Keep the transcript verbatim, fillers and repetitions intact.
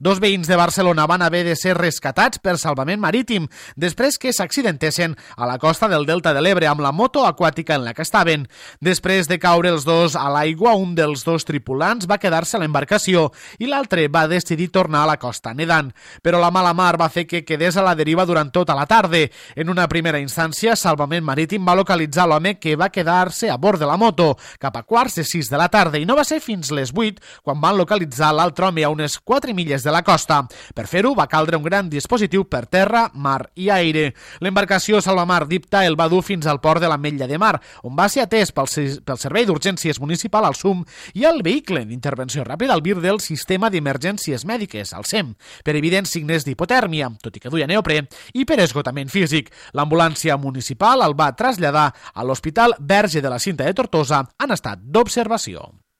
Dos veïns de Barcelona van haver de ser rescatats per salvament marítim després que s'accidentessin a la costa del Delta de l'Ebre amb la moto aquàtica en la que estaven. Després de caure els dos a l'aigua, un dels dos tripulants va quedar-se a l'embarcació i l'altre va decidir tornar a la costa nedant. Però la mala mar va fer que quedés a la deriva durant tota la tarda. En una primera instància, Salvament Marítim va localitzar l'home que va quedar-se a bord de la moto cap a quarts de sis de la tarda i no va ser fins les vuit quan van localitzar l'altre home a unes quatre milles de la costa. Per fer-ho va caldre un gran dispositiu per terra, mar i aire. L'embarcació Salvamar Dipta el va dur fins al port de l'Ametlla de Mar, on va ser atès pel, pel Servei d'Urgències Municipal al S U M i el vehicle d'intervenció ràpida al V I R del Sistema d'Emergències Mèdiques, al S E M, per evidents signes d'hipotèrmia, tot i que duia neoprè, i per esgotament físic. L'ambulància municipal el va traslladar a l'Hospital Verge de la Cinta de Tortosa en estat d'observació.